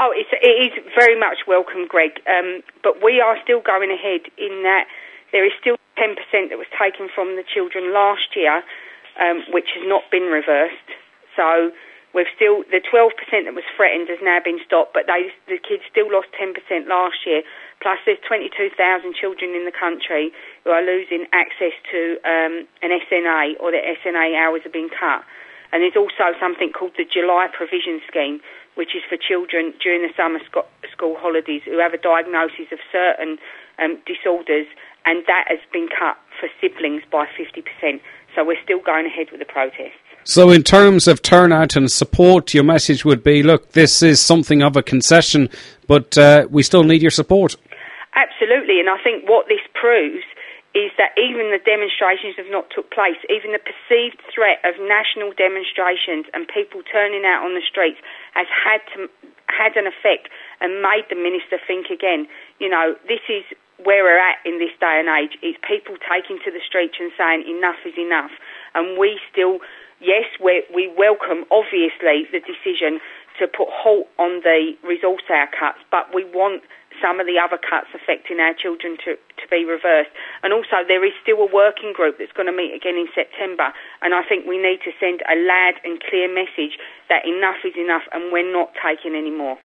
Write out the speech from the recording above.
Oh, it is very much welcome, Greg. But we are still going ahead in that there is still 10% that was taken from the children last year, which has not been reversed. So we've still, the 12% that was threatened has now been stopped, but the kids still lost 10% last year. Plus there's 22,000 children in the country who are losing access to an SNA, or their SNA hours have been cut. And there's also something called the July Provision Scheme, which is for children during the summer school holidays who have a diagnosis of certain disorders, and that has been cut for siblings by 50%. So we're still going ahead with the protests. So in terms of turnout and support, your message would be, look, this is something of a concession, but we still need your support. Absolutely, and I think what this proves is that even the demonstrations have not took place. Even the perceived threat of national demonstrations and people turning out on the streets has had an effect and made the minister think again. You know, this is where we're at in this day and age. It's people taking to the streets and saying enough is enough. And we still, yes, we welcome, obviously, the decision to put halt on the resource hour cuts, but we want some of the other cuts affecting our children to be reversed. And also there is still a working group that's going to meet again in September, and I think we need to send a loud and clear message that enough is enough and we're not taking any more.